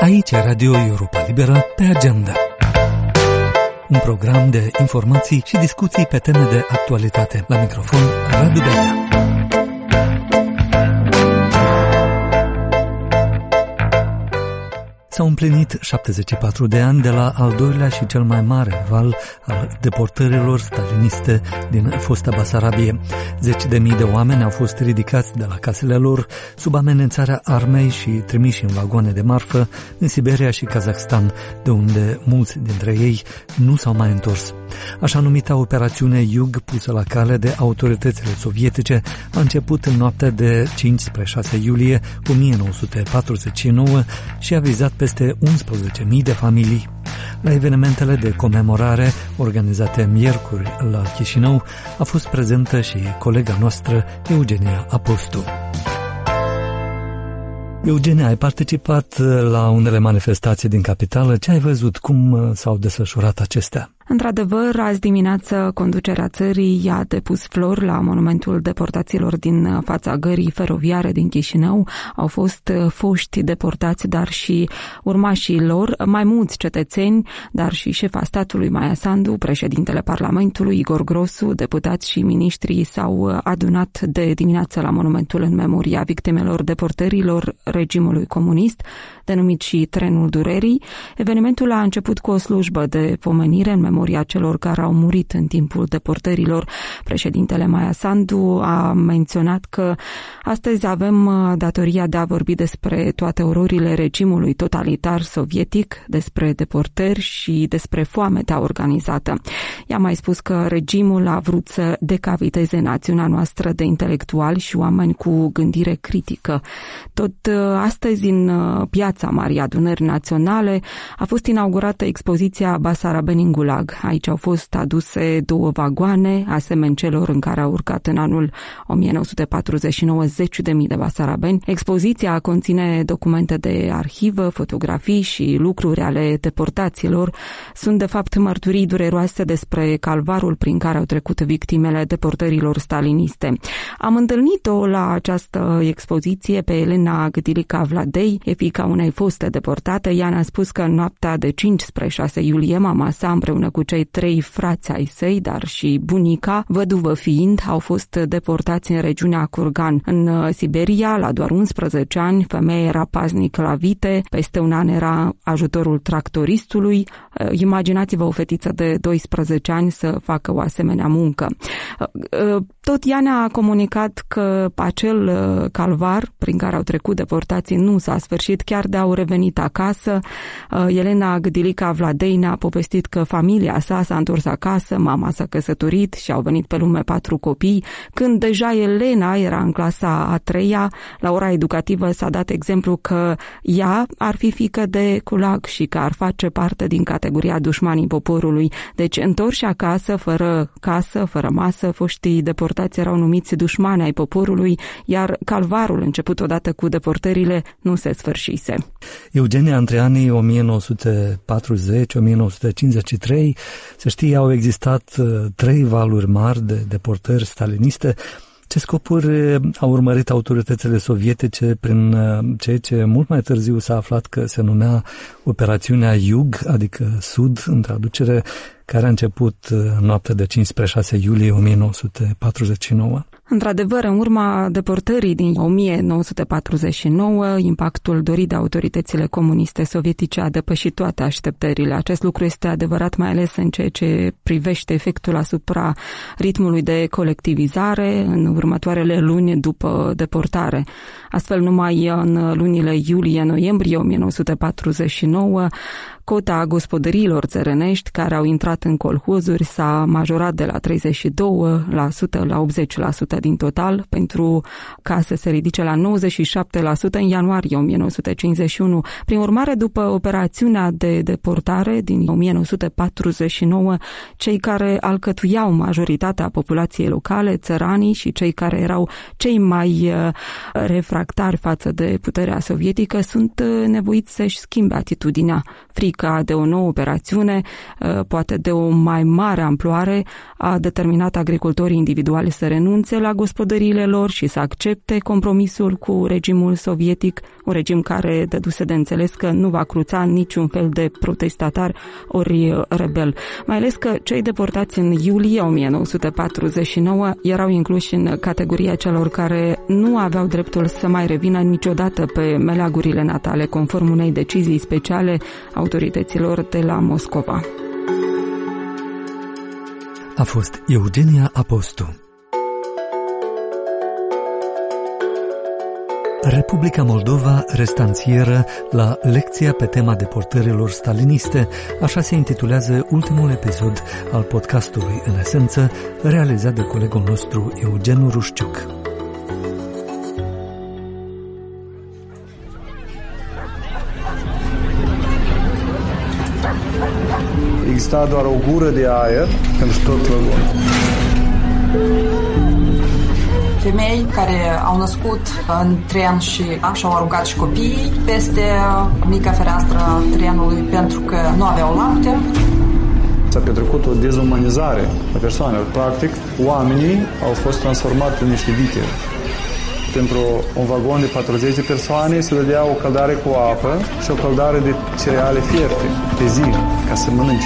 Aici Radio Europa Liberă pe agenda. Un program de informații și discuții pe teme de actualitate. La microfon, Radu Belea. S-au împlinit 74 de ani de la al doilea și cel mai mare val al deportărilor staliniste din fosta Basarabie. Zeci de mii de oameni au fost ridicați de la casele lor sub amenințarea armei și trimiși în vagoane de marfă în Siberia și Kazakhstan, de unde mulți dintre ei nu s-au mai întors. Așa numita operațiune Yug, pusă la cale de autoritățile sovietice, a început în noaptea de 5 spre 6 iulie 1949 și a vizat peste 11.000 de familii. La evenimentele de comemorare organizate miercuri la Chișinău a fost prezentă și colega noastră Eugenia Apostu. Eugenia, ai participat la unele manifestații din capitală. Ce ai văzut? Cum s-au desfășurat acestea? Într-adevăr, azi dimineață, conducerea țării a depus flori la monumentul deportaților din fața gării feroviare din Chișinău. Au fost foști deportați, dar și urmașii lor, mai mulți cetățeni, dar și șefa statului Maia Sandu, președintele Parlamentului Igor Grosu, deputați și miniștrii s-au adunat de dimineață la monumentul în memoria victimelor deportărilor regimului comunist, denumit și Trenul Durerii. Evenimentul a început cu o slujbă de pomenire în memoria celor care au murit în timpul deportărilor. Președintele Maia Sandu a menționat că astăzi avem datoria de a vorbi despre toate ororile regimului totalitar sovietic, despre deportări și despre foametea organizată. I-a mai spus că regimul a vrut să decapiteze națiunea noastră de intelectuali și oameni cu gândire critică. Tot astăzi, în Piața Marii Adunări Naționale, a fost inaugurată expoziția Basarabeni în Gulag. Aici au fost aduse 2 vagoane, asemeni celor în care au urcat în anul 1949 10.000 de basarabeni. Expoziția conține documente de arhivă, fotografii și lucruri ale deportaților. Sunt de fapt mărturii dureroase despre calvarul prin care au trecut victimele deportărilor staliniste. Am întâlnit-o la această expoziție pe Elena Gdilica Vladei, e fiica unei foste deportate. Ea ne-a spus că în noaptea de 5 spre 6 iulie, mama sa împreună cu cei 3 frați ai săi, dar și bunica, văduvă fiind, au fost deportați în regiunea Kurgan. În Siberia, la doar 11 ani, femeia era paznic la vite, peste un an era ajutorul tractoristului. Imaginați-vă o fetiță de 12 ani să facă o asemenea muncă. Tot ea ne-a comunicat că acel calvar prin care au trecut deportații nu s-a sfârșit, chiar de au revenit acasă. Elena Gdilica Vladei ne-a povestit că familia sa s-a întors acasă, mama s-a căsătorit și au venit pe lume 4 copii. Când deja Elena era în clasa a 3-a, la ora educativă s-a dat exemplu că ea ar fi fiică de Gulag și că ar face parte din categoria dușmanii poporului. Deci, întorși acasă, fără casă, fără masă, foștii deportați erau numiți dușmani ai poporului, iar calvarul început odată cu deportările nu se sfârșise. Eugenia, între anii 1940-1953, să știi, au existat 3 valuri mari de deportări staliniste. Ce scopuri au urmărit autoritățile sovietice prin ceea ce mult mai târziu s-a aflat că se numea operațiunea Yug, adică Sud, în traducere, care a început noaptea de 5 spre 6 iulie 1949? Într-adevăr, în urma deportării din 1949, impactul dorit de autoritățile comuniste sovietice a depășit toate așteptările. Acest lucru este adevărat mai ales în ceea ce privește efectul asupra ritmului de colectivizare în următoarele luni după deportare. Astfel, numai în lunile iulie-noiembrie 1949, cota gospodăriilor țărănești care au intrat în colhozuri s-a majorat de la 32% la 80% din total, pentru ca să se ridice la 97% în ianuarie 1951. Prin urmare, după operațiunea de deportare din 1949, cei care alcătuiau majoritatea populației locale, țăranii și cei care erau cei mai refractari față de puterea sovietică, sunt nevoiți să-și schimbe atitudinea. Frica frica de o nouă operațiune, poate de o mai mare amploare, a determinat agricultorii individuali să renunțe la gospodăriile lor și să accepte compromisul cu regimul sovietic, un regim care dăduse de înțeles că nu va cruța niciun fel de protestatar ori rebel. Mai ales că cei deportați în iulie 1949 erau incluși în categoria celor care nu aveau dreptul să mai revină niciodată pe meleagurile natale, conform unei decizii speciale autorităților de la Moscova. A fost Eugenia Apostu. Republica Moldova restanțieră la lecția pe tema deportărilor staliniste, așa se intitulează ultimul episod al podcastului În Esență, realizat de colegul nostru Eugen Rușciuc. Exista doar o gură de aer pentru tot vagonul. Femei care au născut în tren și și-au aruncat și copiii peste mica fereastră a trenului pentru că nu aveau lapte. S-a petrecut o dezumanizare a persoanelor. Practic, oamenii au fost transformați în niște viteri. Pentru un vagon de 40 de persoane se dădea o căldare cu apă și o căldare de cereale fierte pe zi, ca să mănânce.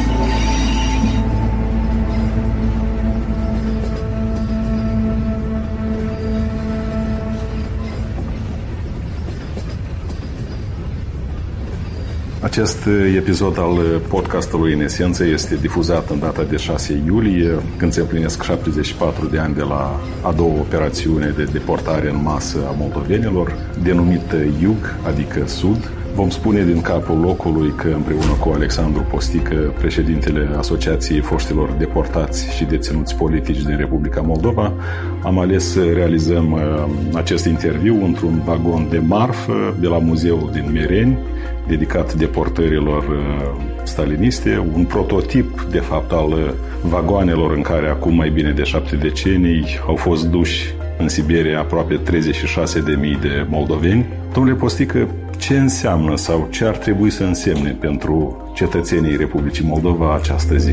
Acest episod al podcastului În Esență este difuzat în data de 6 iulie, când se împlinesc 74 de ani de la a doua operațiune de deportare în masă a moldovenilor, denumită Iug, adică Sud. Vom spune din capul locului că împreună cu Alexandru Postică, președintele Asociației Foștilor Deportați și Deținuți Politici din Republica Moldova, am ales să realizăm acest interviu într-un vagon de marfă de la muzeul din Mireni, dedicat deportărilor staliniste, un prototip, de fapt, al vagoanelor în care acum mai bine de 7 decenii au fost duși în Siberia aproape 36.000 de moldoveni. Domnule Postică, ce înseamnă sau ce ar trebui să însemne pentru cetățenii Republicii Moldova această zi?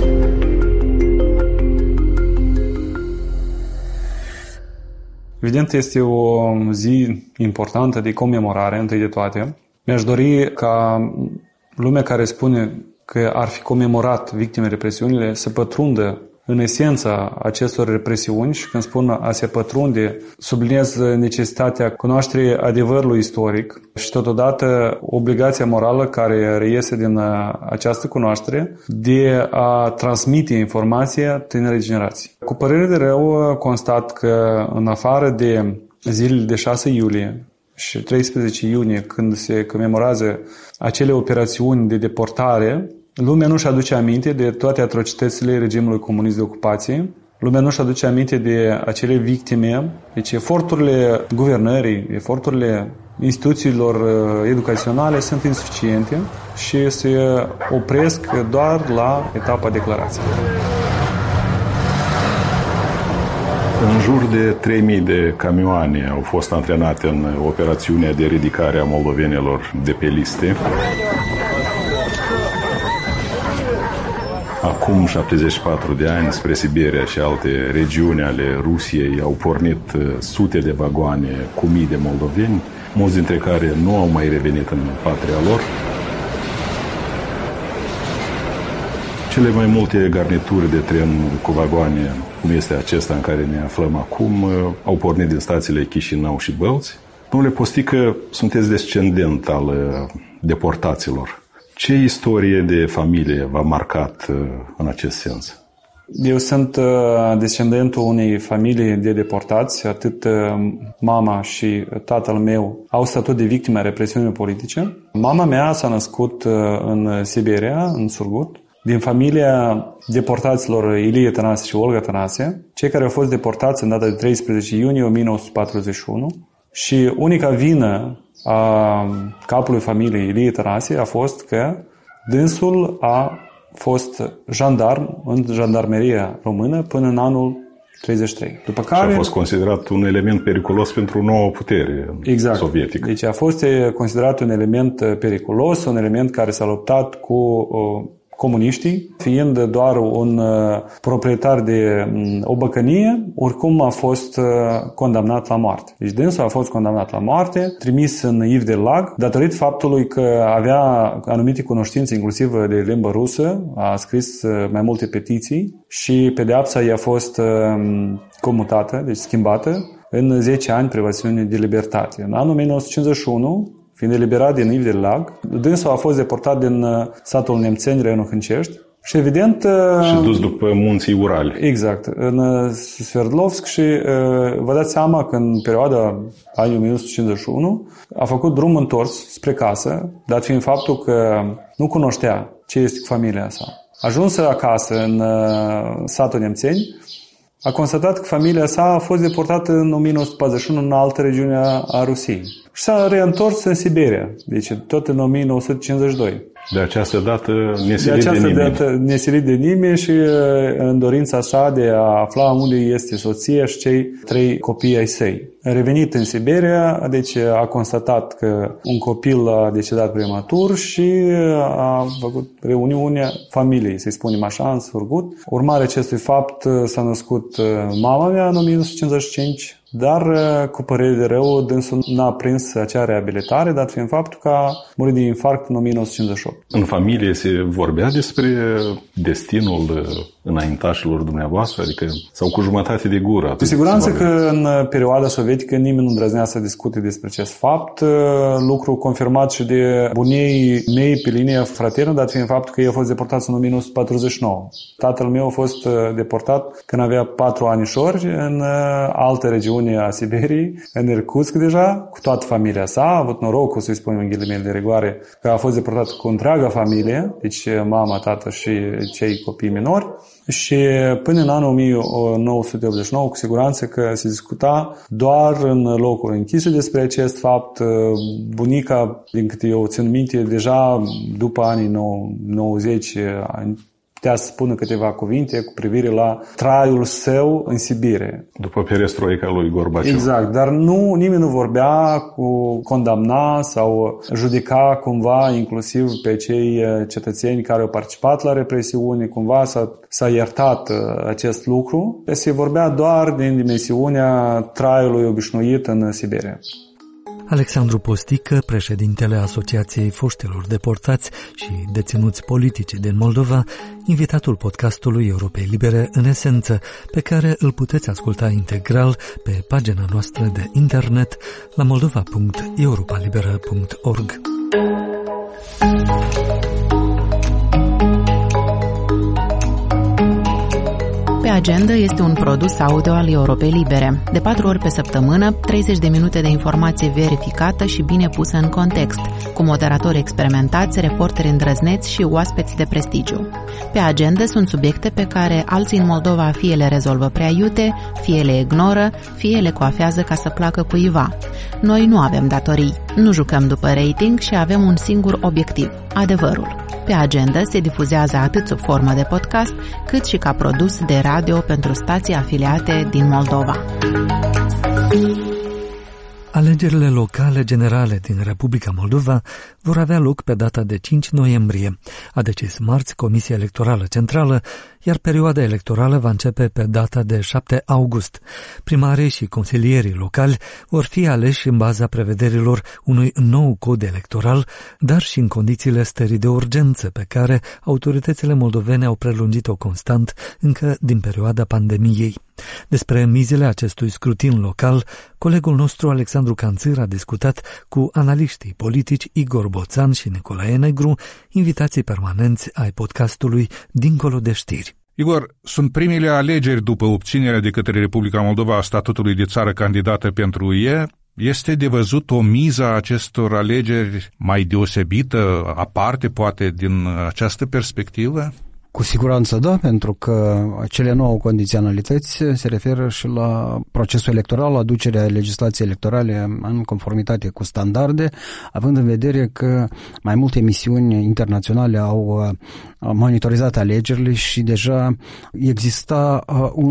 Evident, este o zi importantă de comemorare, întâi de toate. Mi-aș dori ca lumea care spune că ar fi comemorat victimele represiunile să pătrundă în esența acestor represiuni și când spun a se pătrunde, subliniez necesitatea cunoașterii adevărului istoric și totodată obligația morală care reiese din această cunoaștere de a transmite informația tinerei generații. Cu părere de rău constat că în afară de zilele de 6 iulie și 13 iunie, când se comemorează acele operațiuni de deportare, lumea nu-și aduce aminte de toate atrocitățile regimului comunist de ocupație. Lumea nu-și aduce aminte de acele victime. Deci eforturile guvernării, eforturile instituțiilor educaționale sunt insuficiente și se opresc doar la etapa declarației. În jur de 3.000 de camioane au fost antrenate în operațiunea de ridicare a moldovenilor de pe liste. Acum 74 de ani, spre Siberia și alte regiuni ale Rusiei, au pornit sute de vagoane cu mii de moldoveni, mulți dintre care nu au mai revenit în patria lor. Cele mai multe garnituri de tren cu vagoane, cum este acesta în care ne aflăm acum, au pornit din stațiile Chișinău și Bălți. Domnule Postică, sunteți descendent al deportaților. Ce istorie de familie v-a marcat în acest sens? Eu sunt descendentul unei familii de deportați. Atât mama și tatăl meu au statut de victime a represiunii politice. Mama mea s-a născut în Siberia, în Surgut, din familia deportaților Ilie Tănase și Olga Tănase, cei care au fost deportați în data de 13 iunie 1941. Și unica vină a capului familiei Ilie Tănase a fost că dânsul a fost jandarm în jandarmeria română până în anul 33. După care... Și a fost considerat un element periculos pentru o nouă putere sovietică. Deci a fost considerat un element periculos, un element care s-a luptat cu comuniștii, fiind doar un proprietar de o băcănie, oricum a fost condamnat la moarte. Deci dânsul a fost condamnat la moarte, trimis în Yves de Lag, datorită faptului că avea anumite cunoștințe, inclusiv de limbă rusă, a scris mai multe petiții și pedeapsa i-a fost comutată, deci schimbată, în 10 ani privațiune de libertate. În anul 1951, fiind eliberat din Yves de Lag, dânsul a fost deportat din satul Nemțeni, raionul Hâncești și evident... Și dus după munții Urali. Exact, în Sverdlovsk și vă dați seama că în perioada anului 1951 a făcut drum întors spre casă, dat fiind faptul că nu cunoștea ce este cu familia sa. Ajuns acasă în satul Nemțeni, a constatat că familia sa a fost deportată în 1941 în altă regiune a Rusiei. Și s-a reîntors în Siberia, deci tot în 1952. De această dată nesilit de nimeni și în dorința sa de a afla unde este soția și cei 3 copii ai săi. Revenit în Siberia, deci a constatat că un copil a decedat prematur și a făcut reuniunea familiei, să-i spunem așa, în Surgut. Urmare acestui fapt s-a născut mama mea în 1955, dar cu părere de rău, dânsul n-a prins acea reabilitare, dat fiind faptul că a murit de infarct în 1958. În familie se vorbea despre destinul înaintașilor dumneavoastră, adică sau cu jumătate de gură? Cu siguranță că în perioada sovietică nimeni nu îndrăznea să discute despre acest fapt, lucru confirmat și de bunii mei pe linia fraternă, dat fiind faptul că ei au fost deportați în 1949. Tatăl meu a fost deportat când avea 4 anișori în altă regiune a Siberiei, în Irkutsk deja, cu toată familia sa. A avut norocul, să-i spunem în ghilimele de rigoare, că a fost deportat cu întreaga familie, deci mama, tată și cei copii minori. Și până în anul 1989, cu siguranță că se discuta doar în locuri închise despre acest fapt. Bunica, din câte eu țin minte, deja după anii 90, putea să spună câteva cuvinte cu privire la traiul său în Sibirie. După perestroica lui Gorbaciov. Exact, dar nimeni nu vorbea cu condamna sau judeca cumva inclusiv pe cei cetățeni care au participat la represiune, cumva s-a iertat acest lucru. Se vorbea doar din dimensiunea traiului obișnuit în Siberia. Alexandru Postică, președintele Asociației Foștilor Deportați și Deținuți Politici din Moldova, invitatul podcastului Europei Libere în esență, pe care îl puteți asculta integral pe pagina noastră de internet la moldova.europalibera.org. Pe agenda este un produs audio al Europei Libere. De 4 ori pe săptămână, 30 de minute de informație verificată și bine pusă în context, cu moderatori experimentați, reporteri îndrăzneți și oaspeți de prestigiu. Pe agenda sunt subiecte pe care alții în Moldova fie le rezolvă prea iute, fie le ignoră, fie le coafează ca să placă cuiva. Noi nu avem datorii, nu jucăm după rating și avem un singur obiectiv, adevărul. Pe agenda se difuzează atât sub formă de podcast, cât și ca produs de radio pentru stații afiliate din Moldova. Alegerile locale generale din Republica Moldova vor avea loc pe data de 5 noiembrie, a decis marți Comisia Electorală Centrală, iar perioada electorală va începe pe data de 7 august. Primarii și consilierii locali vor fi aleși în baza prevederilor unui nou cod electoral, dar și în condițiile stării de urgență pe care autoritățile moldovene au prelungit-o constant încă din perioada pandemiei. Despre mizele acestui scrutin local, colegul nostru Alexandru Canțir a discutat cu analiștii politici Igor Boțan și Nicolae Negru, invitații permanenți ai podcastului Dincolo de știri. Igor, sunt primele alegeri după obținerea de către Republica Moldova a statutului de țară candidată pentru UE. Este de văzut o miză a acestor alegeri mai deosebită, aparte poate din această perspectivă? Cu siguranță da, pentru că cele 9 condiționalități se referă și la procesul electoral, aducerea legislației electorale în conformitate cu standarde, având în vedere că mai multe misiuni internaționale au monitorizat alegerile și deja exista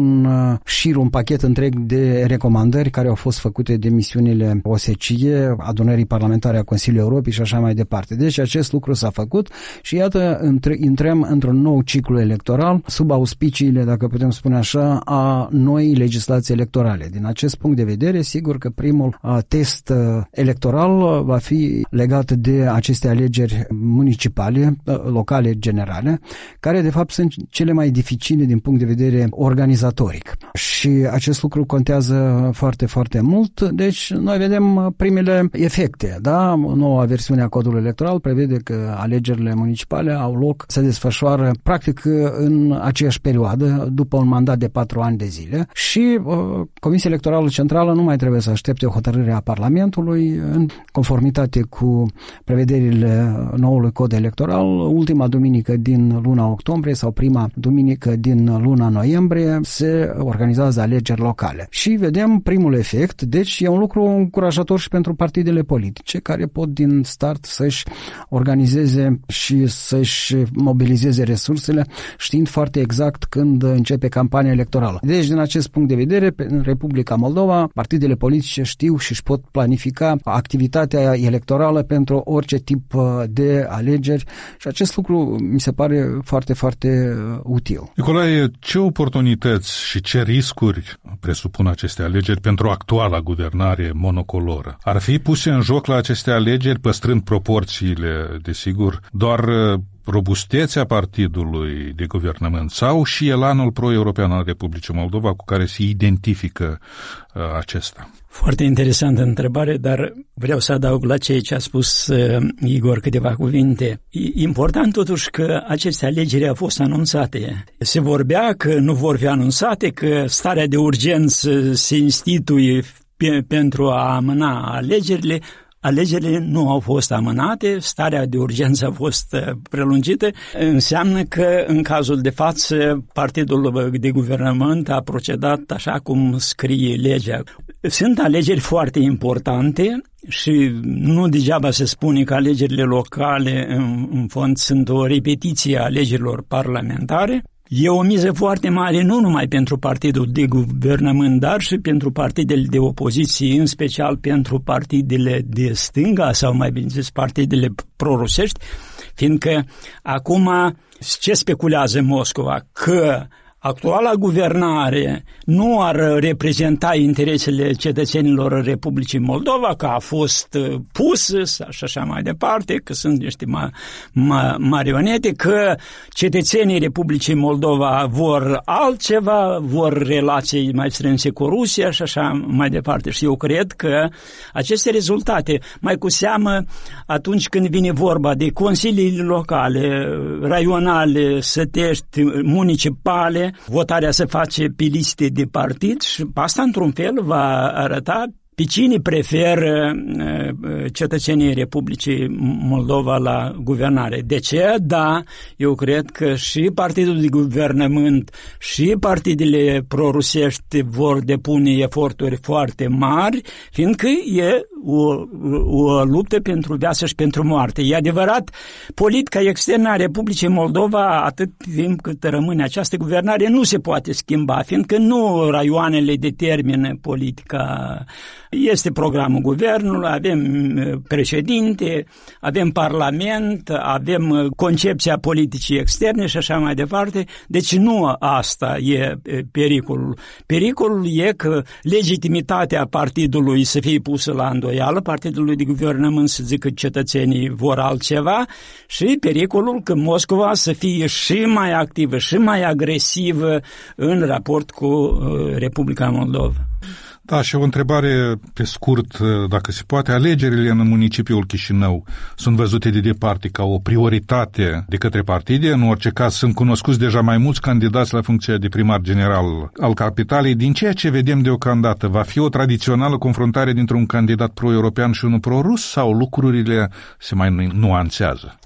un pachet întreg de recomandări care au fost făcute de misiunile OSCE, Adunării Parlamentare a Consiliului Europei și așa mai departe. Deci acest lucru s-a făcut și iată intrăm într-un nou ciclu electoral sub auspiciile, dacă putem spune așa, a noii legislații electorale. Din acest punct de vedere, sigur că primul test electoral va fi legat de aceste alegeri municipale, locale, generale, care de fapt sunt cele mai dificile din punct de vedere organizatoric. Și acest lucru contează foarte, foarte mult. Deci noi vedem primele efecte. Da? Noua versiune a codului electoral prevede că alegerile municipale au loc, se desfășoară practic în aceeași perioadă, după un mandat de 4 ani de zile și Comisia Electorală Centrală nu mai trebuie să aștepte hotărârea Parlamentului în conformitate cu prevederile noului cod electoral. Ultima duminică din luna octombrie sau prima duminică din luna noiembrie se organizează alegeri locale. Și vedem primul efect, deci e un lucru încurajator și pentru partidele politice care pot din start să-și organizeze și să-și mobilizeze resursele știind foarte exact când începe campania electorală. Deci, din acest punct de vedere, în Republica Moldova, partidele politice știu și își pot planifica activitatea electorală pentru orice tip de alegeri și acest lucru mi se pare foarte, foarte util. Nicolae, ce oportunități și ce riscuri presupun aceste alegeri pentru actuala guvernare monocoloră? Ar fi puse în joc la aceste alegeri, păstrând proporțiile, desigur, doar robustețea partidului de guvernământ sau și elanul pro-european al Republicii Moldova cu care se identifică acesta? Foarte interesantă întrebare, dar vreau să adaug la ceea ce a spus Igor câteva cuvinte. Important totuși că aceste alegeri au fost anunțate. Se vorbea că nu vor fi anunțate, că starea de urgență se instituie pentru a amâna alegerile. Alegerile nu au fost amânate, starea de urgență a fost prelungită. Înseamnă că, în cazul de față, partidul de guvernământ a procedat așa cum scrie legea. Sunt alegeri foarte importante și nu degeaba se spune că alegerile locale, în fond, sunt o repetiție a alegerilor parlamentare. E o miză foarte mare nu numai pentru partidul de guvernământ, dar și pentru partidele de opoziție, în special pentru partidele de stânga sau mai bine zis partidele prorusești, fiindcă acum ce speculează Moscova? Că actuala guvernare nu ar reprezenta interesele cetățenilor Republicii Moldova, că a fost pusă și așa mai departe, că sunt niște marionete, că cetățenii Republicii Moldova vor altceva, vor relații mai strânse cu Rusia și așa mai departe. Și eu cred că aceste rezultate, mai cu seamă atunci când vine vorba de consiliile locale, raionale, sătești, municipale, votarea se face pe liste de partid și asta într-un fel va arăta pe cine preferă cetățenii Republicii Moldova la guvernare. De ce? Da, eu cred că și partidul de guvernământ și partidele prorusești vor depune eforturi foarte mari, fiindcă e o luptă pentru viață și pentru moarte. E adevărat, politica externă a Republicii Moldova, atât timp cât rămâne această guvernare, nu se poate schimba, fiindcă nu raioanele determină politica. Este programul guvernului, avem președinte, avem parlament, avem concepția politicii externe și așa mai departe. Deci nu asta e pericolul. Pericolul e că legitimitatea partidului să fie pusă la îndoială, partidului de guvernământ să zică că cetățenii vor altceva și pericolul că Moscova să fie și mai activă și mai agresivă în raport cu Republica Moldova. Da, și o întrebare pe scurt, dacă se poate, alegerile în municipiul Chișinău sunt văzute de departe ca o prioritate de către partide, în orice caz sunt cunoscuți deja mai mulți candidați la funcția de primar general al capitalei. Din ceea ce vedem deocamdată, va fi o tradițională confruntare dintre un candidat pro-european și unul pro-rus sau lucrurile se mai nuanțează?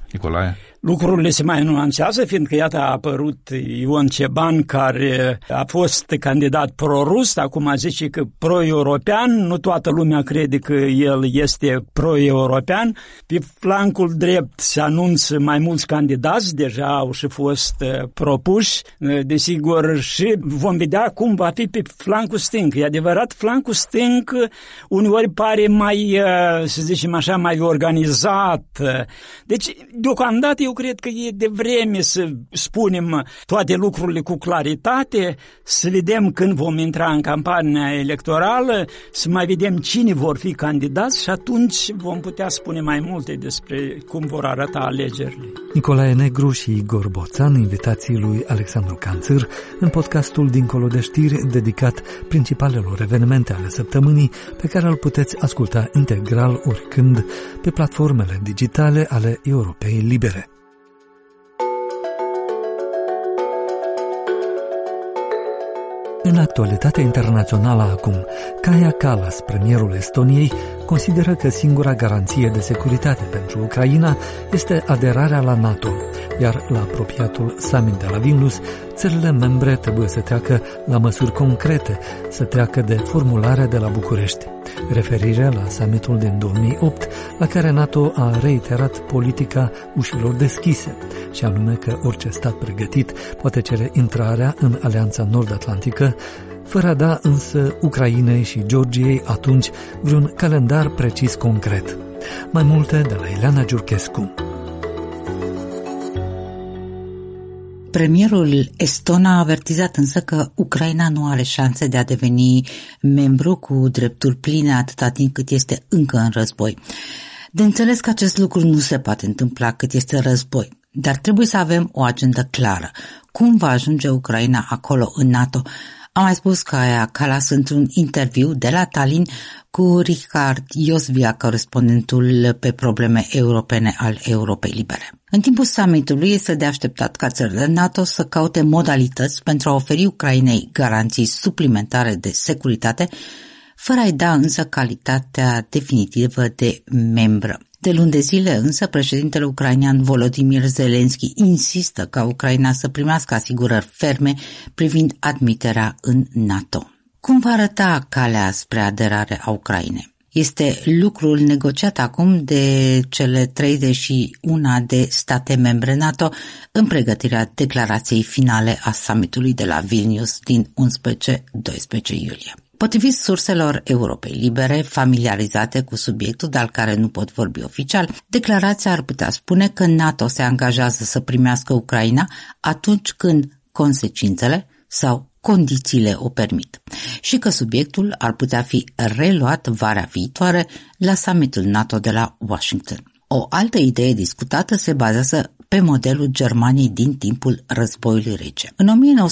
Nicolae? Lucrurile se mai nuanțează, fiindcă iată a apărut Ion Ceban, care a fost candidat pro-rus, acum zice că pro-european, nu toată lumea crede că el este pro-european. Pe flancul drept se anunță mai mulți candidați, deja au și fost propuși, desigur, și vom vedea cum va fi pe flancul stâng. E adevărat, flancul stâng uneori pare mai, să zicem așa, mai organizat. Deci, deocamdată, eu cred că e de vreme să spunem toate lucrurile cu claritate, să vedem când vom intra în campania electorală, să mai vedem cine vor fi candidați și atunci vom putea spune mai multe despre cum vor arăta alegerile. Nicolae Negru și Igor Boțan, invitații lui Alexandru Canțâr, în podcastul Dincolo de știri, dedicat principalelor evenimente ale săptămânii, pe care îl puteți asculta integral oricând pe platformele digitale ale Europei Libere. În actualitatea internațională acum, Kaja Kallas, premierul Estoniei, consideră că singura garanție de securitate pentru Ucraina este aderarea la NATO, iar la apropiatul summit de la Vilnius, țările membre trebuie să treacă la măsuri concrete, să treacă de formularea de la București. Referire la summitul din 2008, la care NATO a reiterat politica ușilor deschise, și anume că orice stat pregătit poate cere intrarea în Alianța Nord-Atlantică, fără a da însă Ucrainei și Georgiei atunci vreun calendar precis concret. Mai multe de la Ileana Giurchescu. Premierul eston a avertizat însă că Ucraina nu are șanse de a deveni membru cu drepturi pline atâta timp cât este încă în război. De înțeles că acest lucru nu se poate întâmpla cât este război, dar trebuie să avem o agendă clară. Cum va ajunge Ucraina acolo în NATO? A mai spus Kaja Kallas într-un interviu de la Tallinn cu Richard Iosvia, corespondentul pe probleme europene al Europei Libere. În timpul summitului este de așteptat ca țările NATO să caute modalități pentru a oferi Ucrainei garanții suplimentare de securitate, fără a-i da însă calitatea definitivă de membră. De luni de zile însă, președintele ucrainean Volodymyr Zelensky insistă ca Ucraina să primească asigurări ferme privind admiterea în NATO. Cum va arăta calea spre aderare a Ucrainei? Este lucrul negociat acum de cele 31 de state membre NATO în pregătirea declarației finale a summitului de la Vilnius din 11-12 iulie. Potrivit surselor Europei Libere, familiarizate cu subiectul, dar care nu pot vorbi oficial, declarația ar putea spune că NATO se angajează să primească Ucraina atunci când consecințele sau condițiile o permit și că subiectul ar putea fi reluat vara viitoare la summitul NATO de la Washington. O altă idee discutată se bazează pe modelul Germaniei din timpul războiului rece. În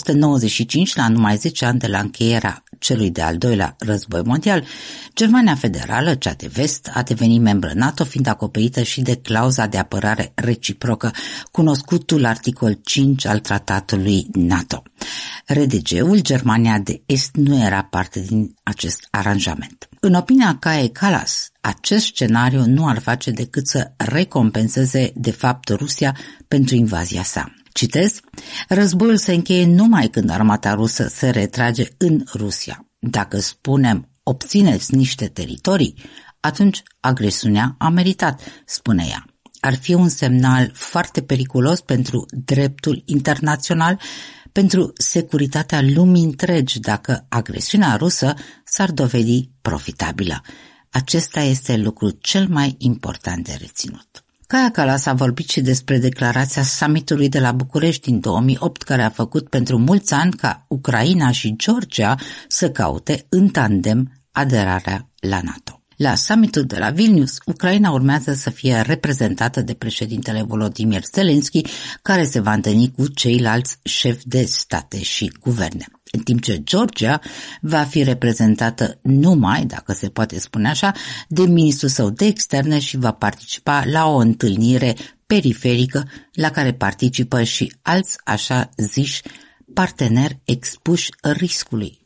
1995, la numai 10 ani de la încheierea celui de-al doilea război mondial, Germania Federală, cea de vest, a devenit membră NATO, fiind acoperită și de clauza de apărare reciprocă, cunoscutul articol 5 al tratatului NATO. RDG-ul, Germania de Est, nu era parte din acest aranjament. În opinia Kaja Kallas, acest scenariu nu ar face decât să recompenseze de fapt Rusia pentru invazia sa. Citez, războiul se încheie numai când armata rusă se retrage în Rusia. Dacă spunem obțineți niște teritorii, atunci agresiunea a meritat, spune ea. Ar fi un semnal foarte periculos pentru dreptul internațional, pentru securitatea lumii întregi dacă agresiunea rusă s-ar dovedi profitabilă. Acesta este lucrul cel mai important de reținut. Kaja Kallas a vorbit și despre declarația summitului de la București din 2008, care a făcut pentru mulți ani ca Ucraina și Georgia să caute în tandem aderarea la NATO. La summitul de la Vilnius, Ucraina urmează să fie reprezentată de președintele Volodymyr Zelensky, care se va întâlni cu ceilalți șefi de state și guverne. În timp ce Georgia va fi reprezentată numai, dacă se poate spune așa, de ministrul său de externe și va participa la o întâlnire periferică la care participă și alți așa ziși parteneri expuși riscului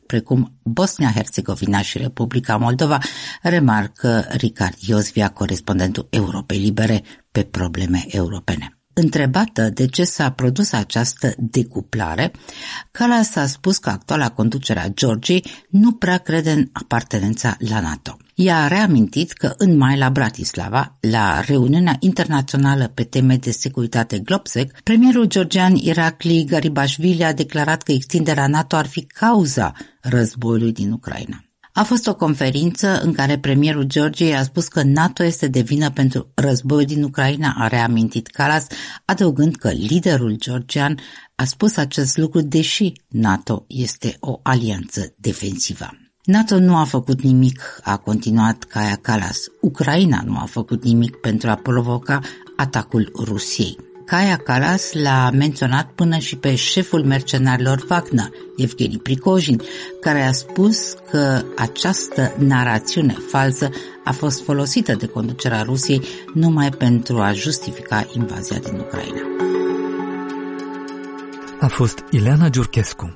precum Bosnia-Herzegovina și Republica Moldova, remarcă Ricard Iosvia, corespondentul Europei Libere pe probleme europene. Întrebată de ce s-a produs această decuplare, Kallas a spus că actuala conducere a Georgiei nu prea crede în apartenența la NATO. Ea a reamintit că în mai la Bratislava, la reuniunea internațională pe teme de securitate Globsec, premierul georgian Irakli Garibashvili a declarat că extinderea NATO ar fi cauza războiului din Ucraina. A fost o conferință în care premierul Georgiei a spus că NATO este de vină pentru războiul din Ucraina, a reamintit Kallas, adăugând că liderul georgian a spus acest lucru deși NATO este o alianță defensivă. NATO nu a făcut nimic, a continuat Kaja Kallas. Ucraina nu a făcut nimic pentru a provoca atacul Rusiei. Kaja Kallas l-a menționat până și pe șeful mercenarilor Wagner, Evgeni Prigozhin, care a spus că această narațiune falsă a fost folosită de conducerea Rusiei numai pentru a justifica invazia din Ucraina. A fost Ileana Giurchescu.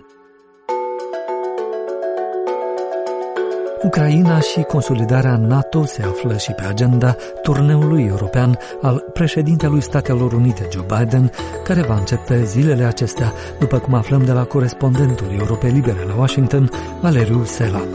Ucraina și consolidarea NATO se află și pe agenda turneului european al președintelui Statelor Unite, Joe Biden, care va începe zilele acestea, după cum aflăm de la corespondentul Europei Libere la Washington, Valeriu Sela.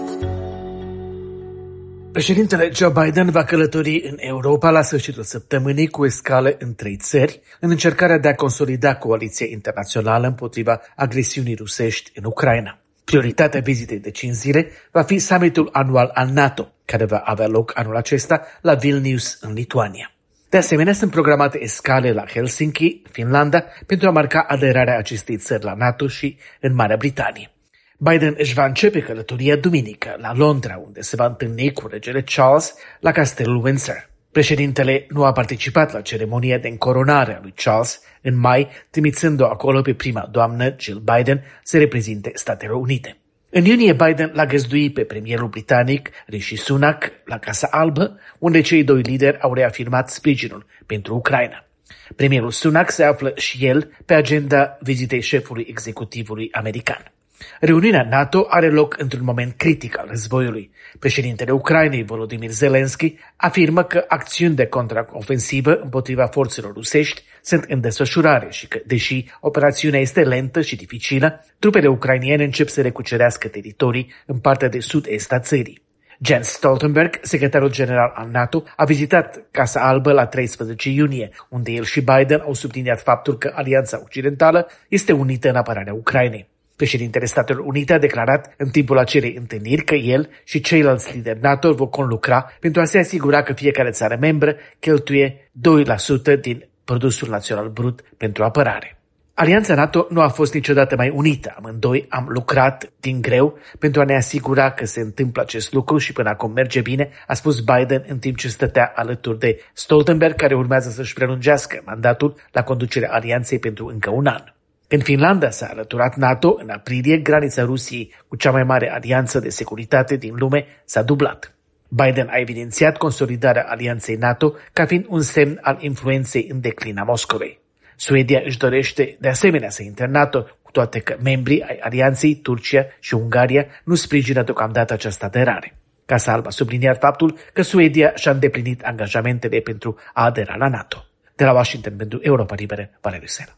Președintele Joe Biden va călători în Europa la sfârșitul săptămânii cu escale în 3 țări, în încercarea de a consolida coaliția internațională împotriva agresiunii rusești în Ucraina. Prioritatea vizitei de 5 zile va fi summitul anual al NATO, care va avea loc anul acesta la Vilnius, în Lituania. De asemenea, sunt programate escale la Helsinki, Finlanda, pentru a marca aderarea acestei țări la NATO și în Marea Britanie. Biden își va începe călătoria duminică la Londra, unde se va întâlni cu regele Charles la castelul Windsor. Președintele nu a participat la ceremonia de încoronare a lui Charles în mai, trimițând-o acolo pe prima doamnă, Jill Biden, să reprezinte Statele Unite. În iunie, Biden l-a găzduit pe premierul britanic Rishi Sunak la Casa Albă, unde cei doi lideri au reafirmat sprijinul pentru Ucraina. Premierul Sunak se află și el pe agenda vizitei șefului executivului american. Reuniunea NATO are loc într-un moment critic al războiului. Președintele Ucrainei, Volodymyr Zelensky, afirmă că acțiuni de contraofensivă împotriva forțelor rusești sunt în desfășurare și că, deși operațiunea este lentă și dificilă, trupele ucrainiene încep să recucerească teritorii în partea de sud-est a țării. Jens Stoltenberg, secretarul general al NATO, a vizitat Casa Albă la 13 iunie, unde el și Biden au subliniat faptul că Alianța Occidentală este unită în apărarea Ucrainei. Președintele Statelor Unite a declarat în timpul acelei întâlniri că el și ceilalți lideri NATO vor conlucra pentru a se asigura că fiecare țară membră cheltuie 2% din produsul național brut pentru apărare. Alianța NATO nu a fost niciodată mai unită. Amândoi am lucrat din greu pentru a ne asigura că se întâmplă acest lucru și până acum merge bine, a spus Biden în timp ce stătea alături de Stoltenberg, care urmează să-și prelungească mandatul la conducerea alianței pentru încă un an. Când Finlanda s-a alăturat NATO în aprilie, granița Rusiei cu cea mai mare alianță de securitate din lume s-a dublat. Biden a evidențiat consolidarea alianței NATO ca fiind un semn al influenței în declin a Moscovei. Suedia își dorește de asemenea să intre în NATO, cu toate că membrii ai alianței, Turcia și Ungaria, nu sprijină deocamdată această aderare. Casa Albă a subliniat faptul că Suedia și-a îndeplinit angajamentele pentru a adera la NATO. De la Washington pentru Europa Liberă, Valeriu Sela.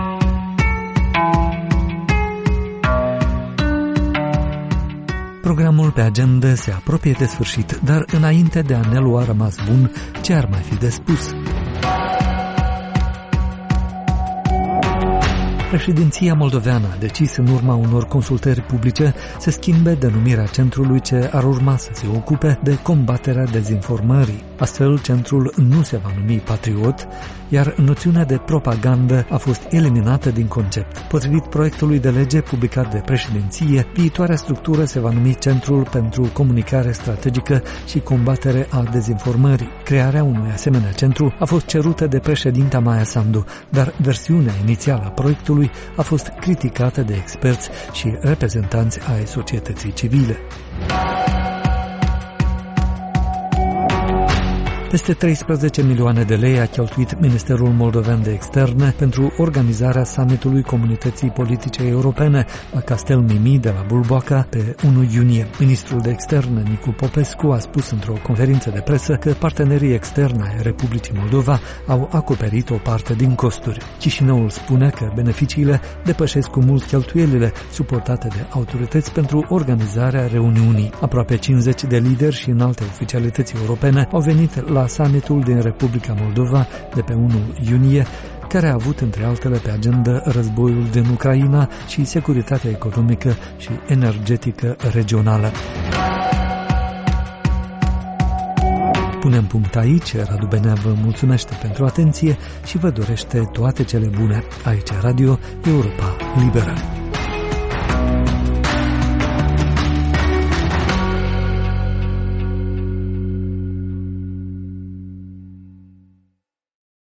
Programul pe agenda se apropie de sfârșit, dar înainte de a ne lua rămas bun, ce ar mai fi de spus? Președinția moldoveană a decis în urma unor consultări publice să schimbe denumirea centrului ce ar urma să se ocupe de combaterea dezinformării. Astfel, centrul nu se va numi Patriot, iar noțiunea de propagandă a fost eliminată din concept. Potrivit proiectului de lege publicat de președinție, viitoarea structură se va numi Centrul pentru Comunicare Strategică și Combatere a Dezinformării. Crearea unui asemenea centru a fost cerută de președinta Maia Sandu, dar versiunea inițială a proiectului a fost criticată de experți și reprezentanți ai societății civile. Peste 13 milioane de lei a cheltuit Ministerul Moldovean de Externe pentru organizarea summitului Comunității Politice Europene la Castel Mimi de la Bulboaca pe 1 iunie. Ministrul de Externe Nicu Popescu a spus într-o conferință de presă că partenerii externi ai Republicii Moldova au acoperit o parte din costuri. Chișinăul spune că beneficiile depășesc cu mult cheltuielile suportate de autorități pentru organizarea reuniunii. Aproape 50 de lideri și înalte oficialități europene au venit la summitul din Republica Moldova de pe 1 iunie, care a avut între altele pe agenda războiul din Ucraina și securitatea economică și energetică regională. Punem punct aici. Radu Benea vă mulțumește pentru atenție și vă dorește toate cele bune. Aici Radio Europa Liberă.